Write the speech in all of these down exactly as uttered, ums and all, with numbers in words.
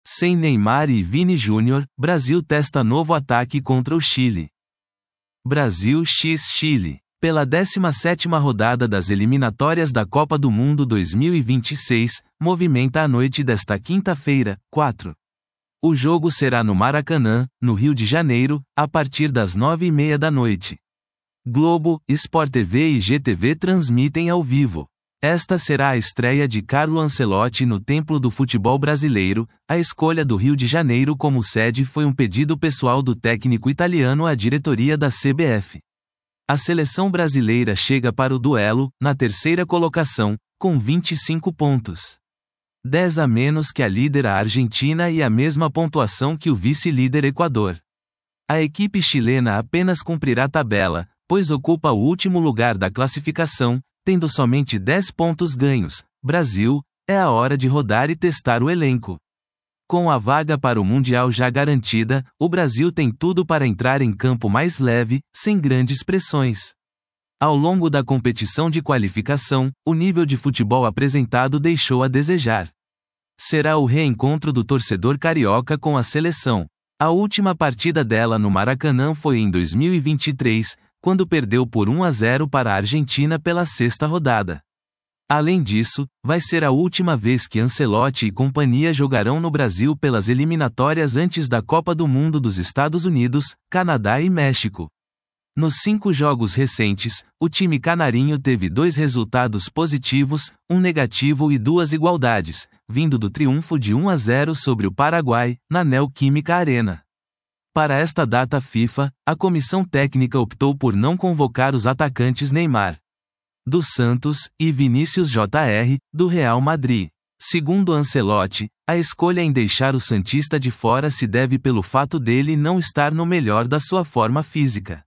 Sem Neymar e Vini Júnior, Brasil testa novo ataque contra o Chile. Brasil x Chile. Pela décima sétima rodada das eliminatórias da Copa do Mundo dois mil e vinte e seis, movimenta a noite desta quinta-feira, quatro. O jogo será no Maracanã, no Rio de Janeiro, a partir das nove e meia da noite. Globo, Sport T V e G T V transmitem ao vivo. Esta será a estreia de Carlo Ancelotti no templo do futebol brasileiro. A escolha do Rio de Janeiro como sede foi um pedido pessoal do técnico italiano à diretoria da C B F. A seleção brasileira chega para o duelo, na terceira colocação, com vinte e cinco pontos. dez a menos que a líder a Argentina e a mesma pontuação que o vice-líder Equador. A equipe chilena apenas cumprirá tabela, pois ocupa o último lugar da classificação, tendo somente dez pontos ganhos. Brasil, é a hora de rodar e testar o elenco. Com a vaga para o Mundial já garantida, o Brasil tem tudo para entrar em campo mais leve, sem grandes pressões. Ao longo da competição de qualificação, o nível de futebol apresentado deixou a desejar. Será o reencontro do torcedor carioca com a seleção. A última partida dela no Maracanã foi em dois mil e vinte e três, quando perdeu por um a zero para a Argentina pela sexta rodada. Além disso, vai ser a última vez que Ancelotti e companhia jogarão no Brasil pelas eliminatórias antes da Copa do Mundo dos Estados Unidos, Canadá e México. Nos cinco jogos recentes, o time canarinho teve dois resultados positivos, um negativo e duas igualdades, vindo do triunfo de um a zero sobre o Paraguai, na Neoquímica Arena. Para esta data FIFA, a comissão técnica optou por não convocar os atacantes Neymar do Santos, e Vinícius Júnior, do Real Madrid. Segundo Ancelotti, a escolha em deixar o santista de fora se deve pelo fato dele não estar no melhor da sua forma física.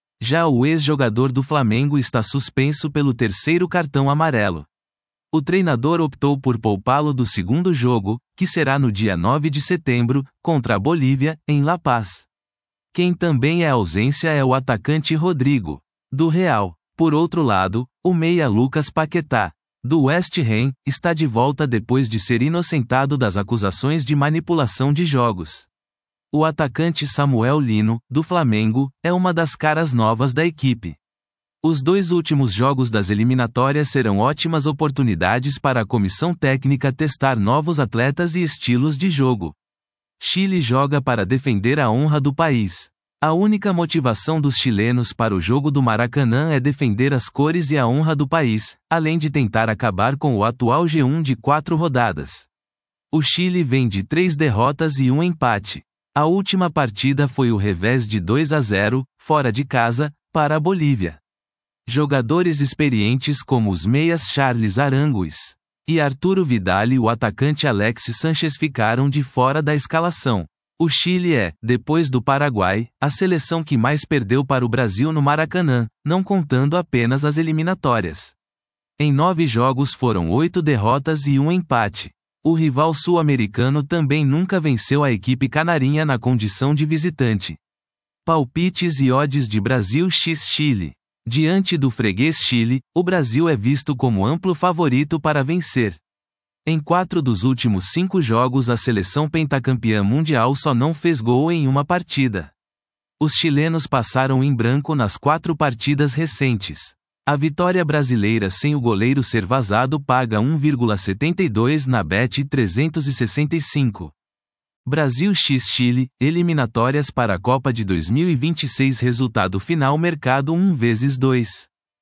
Já o ex-jogador do Flamengo está suspenso pelo terceiro cartão amarelo. O treinador optou por poupá-lo do segundo jogo, que será no dia nove de setembro, contra a Bolívia, em La Paz. Quem também é ausência é o atacante Rodrigo, do Real. Por outro lado, o meia Lucas Paquetá, do West Ham, está de volta depois de ser inocentado das acusações de manipulação de jogos. O atacante Samuel Lino, do Flamengo, é uma das caras novas da equipe. Os dois últimos jogos das eliminatórias serão ótimas oportunidades para a comissão técnica testar novos atletas e estilos de jogo. Chile joga para defender a honra do país. A única motivação dos chilenos para o jogo do Maracanã é defender as cores e a honra do país, além de tentar acabar com o atual G um de quatro rodadas. O Chile vem de três derrotas e um empate. A última partida foi o revés de dois a zero, fora de casa, para a Bolívia. Jogadores experientes como os meias Charles Arangues e Arturo Vidal e o atacante Alexis Sánchez ficaram de fora da escalação. O Chile é, depois do Paraguai, a seleção que mais perdeu para o Brasil no Maracanã, não contando apenas as eliminatórias. Em nove jogos foram oito derrotas e um empate. O rival sul-americano também nunca venceu a equipe canarinha na condição de visitante. Palpites e odds de Brasil x Chile. Diante do freguês Chile, o Brasil é visto como amplo favorito para vencer. Em quatro dos últimos cinco jogos a seleção pentacampeã mundial só não fez gol em uma partida. Os chilenos passaram em branco nas quatro partidas recentes. A vitória brasileira sem o goleiro ser vazado paga um vírgula setenta e dois na Bet trezentos e sessenta e cinco. Brasil x Chile, eliminatórias para a Copa de dois mil e vinte e seis. Resultado final mercado um vezes dois.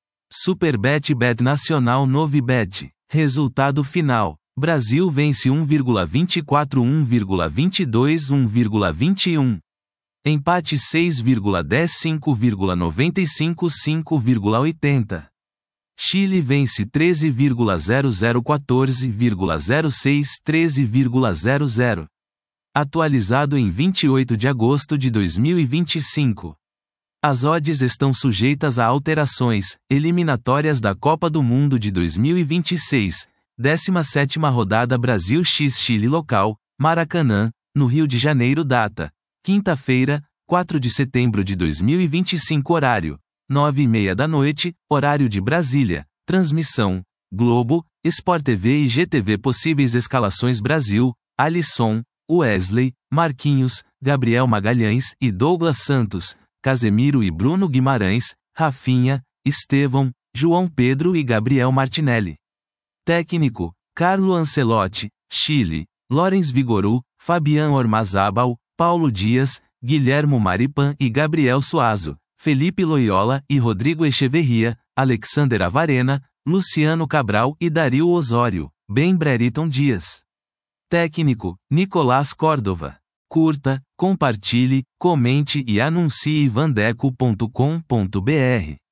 Superbet Bet Nacional Novibet. Resultado final. Brasil vence um vírgula vinte e quatro, um vírgula vinte e dois, um vírgula vinte e um. Empate seis vírgula dez, cinco vírgula noventa e cinco, cinco vírgula oitenta. Chile vence treze vírgula zero zero, quatorze vírgula zero seis, treze vírgula zero zero. Atualizado em vinte e oito de agosto de dois mil e vinte e cinco. As odds estão sujeitas a alterações. Eliminatórias da Copa do Mundo de dois mil e vinte e seis. décima sétima rodada Brasil x Chile local, Maracanã, no Rio de Janeiro. Data: quinta-feira, quatro de setembro de dois mil e vinte e cinco. Horário: nove e meia da noite, horário de Brasília. Transmissão: Globo, Sport T V e G T V. Possíveis escalações: Brasil: Alisson, Wesley, Marquinhos, Gabriel Magalhães e Douglas Santos, Casemiro e Bruno Guimarães, Rafinha, Estevão, João Pedro e Gabriel Martinelli. Técnico: Carlo Ancelotti, Chile, Lorenz Vigorú, Fabián Ormazábal, Paulo Dias, Guilhermo Maripan e Gabriel Suazo, Felipe Loyola e Rodrigo Echeverria, Alexander Avarena, Luciano Cabral e Dario Osório, Ben Brereton Dias. Técnico: Nicolás Córdova. Curta, compartilhe, comente e anuncie vandeco ponto com ponto br.